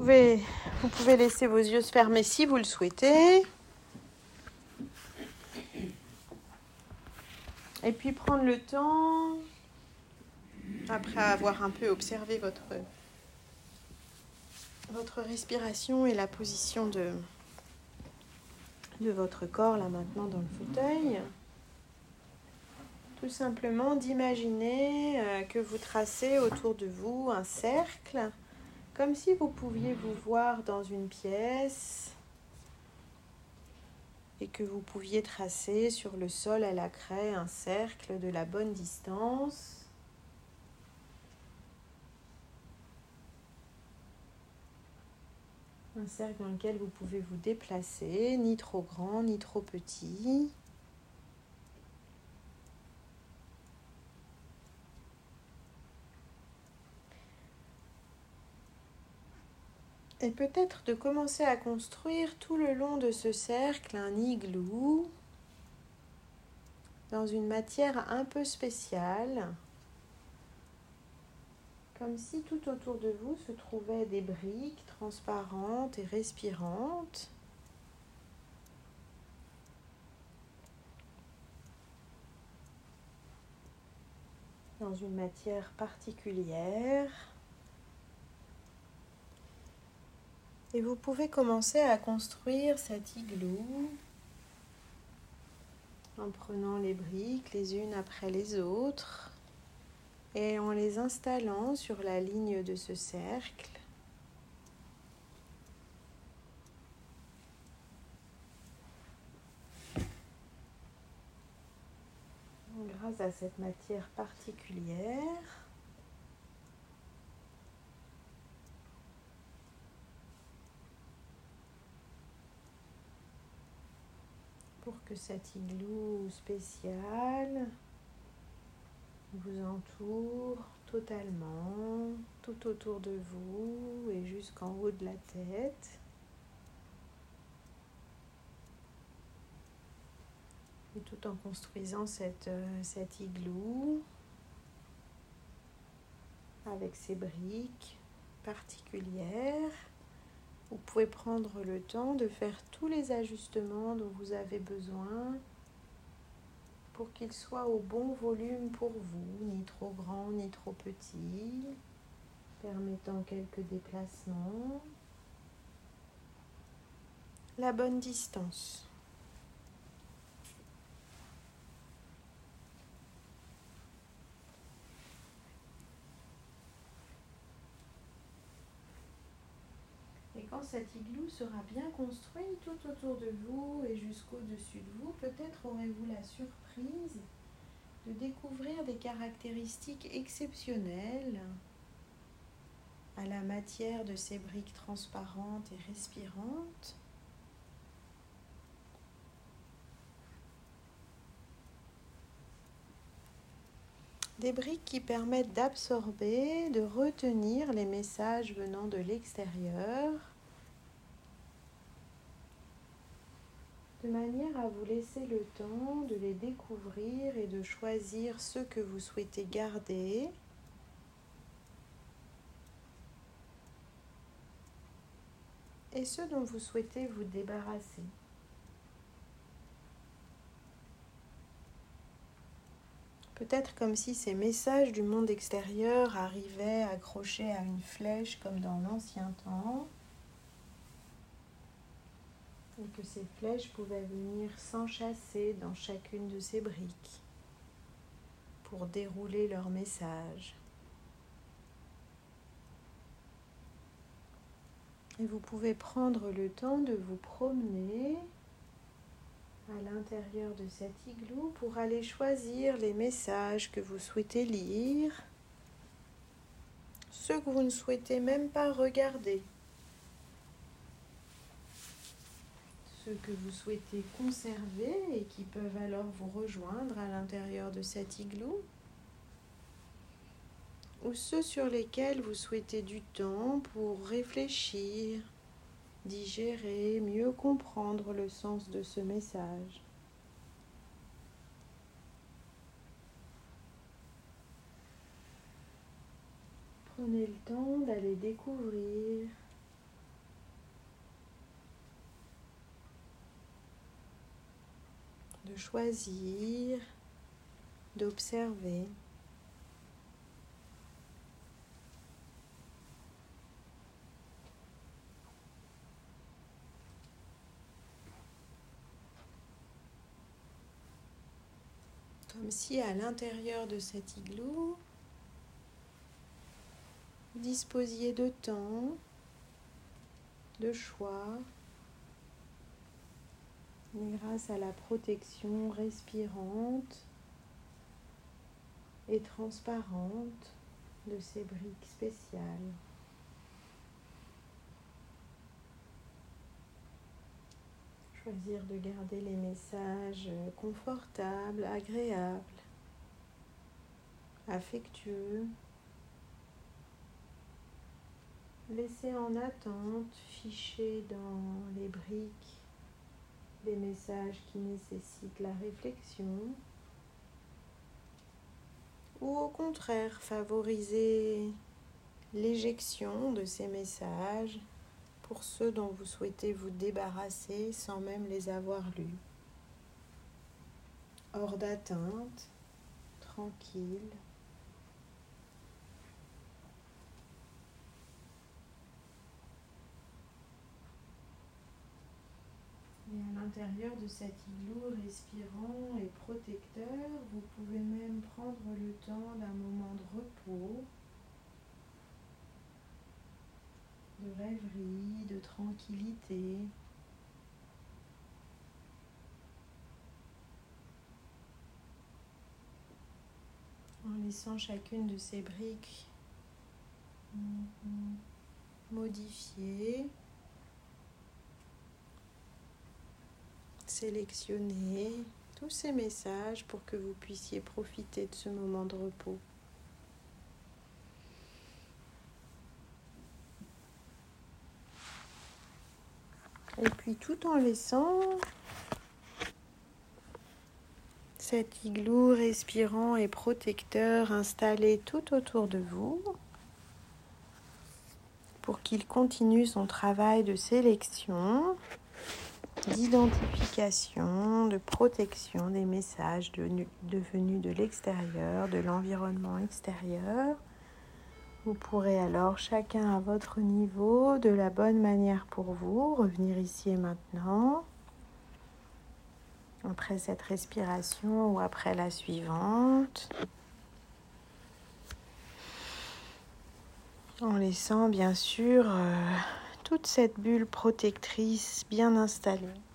Vous pouvez laisser vos yeux se fermer si vous le souhaitez. Et puis prendre le temps, après avoir un peu observé votre respiration et la position de votre corps là maintenant dans le fauteuil, tout simplement d'imaginer que vous tracez autour de vous un cercle, comme si vous pouviez vous voir dans une pièce et que vous pouviez tracer sur le sol à la craie un cercle de la bonne distance. Un cercle dans lequel vous pouvez vous déplacer, ni trop grand, ni trop petit. Et peut-être de commencer à construire tout le long de ce cercle un igloo dans une matière un peu spéciale, comme si tout autour de vous se trouvaient des briques transparentes et respirantes. Dans une matière particulière. Et vous pouvez commencer à construire cet igloo en prenant les briques les unes après les autres et en les installant sur la ligne de ce cercle. Grâce à cette matière particulière, pour que cet igloo spécial vous entoure totalement, tout autour de vous et jusqu'en haut de la tête. Et tout en construisant cet igloo avec ses briques particulières, vous pouvez prendre le temps de faire tous les ajustements dont vous avez besoin pour qu'il soit au bon volume pour vous, ni trop grand ni trop petit, permettant quelques déplacements. La bonne distance. Et quand cet igloo sera bien construit tout autour de vous et jusqu'au-dessus de vous, peut-être aurez-vous la surprise de découvrir des caractéristiques exceptionnelles à la matière de ces briques transparentes et respirantes. Des briques qui permettent d'absorber, de retenir les messages venant de l'extérieur, de manière à vous laisser le temps de les découvrir et de choisir ceux que vous souhaitez garder. Et ceux dont vous souhaitez vous débarrasser. Peut-être comme si ces messages du monde extérieur arrivaient accrochés à une flèche comme dans l'ancien temps, et que ces flèches pouvaient venir s'enchâsser dans chacune de ces briques pour dérouler leur message. Et vous pouvez prendre le temps de vous promener à l'intérieur de cet igloo pour aller choisir les messages que vous souhaitez lire, ceux que vous ne souhaitez même pas regarder, ceux que vous souhaitez conserver et qui peuvent alors vous rejoindre à l'intérieur de cet igloo, ou ceux sur lesquels vous souhaitez du temps pour réfléchir, digérer, mieux comprendre le sens de ce message. Prenez le temps d'aller découvrir de choisir, d'observer. Comme si à l'intérieur de cet igloo, vous disposiez de temps, de choix, et grâce à la protection respirante et transparente de ces briques spéciales. Choisir de garder les messages confortables, agréables, affectueux. Laisser en attente, ficher dans les briques des messages qui nécessitent la réflexion. Ou au contraire, favoriser l'éjection de ces messages pour ceux dont vous souhaitez vous débarrasser sans même les avoir lus. Hors d'atteinte, tranquille. Et à l'intérieur de cet igloo respirant et protecteur, vous pouvez même prendre le temps d'un moment de repos, de rêverie, de tranquillité. En laissant chacune de ces briques modifier, sélectionner tous ces messages pour que vous puissiez profiter de ce moment de repos. Et puis tout en laissant cet igloo respirant et protecteur installé tout autour de vous pour qu'il continue son travail de sélection, d'identification, de protection des messages devenus de l'extérieur, de l'environnement extérieur. Vous pourrez alors, chacun à votre niveau, de la bonne manière pour vous, revenir ici et maintenant, après cette respiration ou après la suivante, en laissant bien sûr toute cette bulle protectrice bien installée.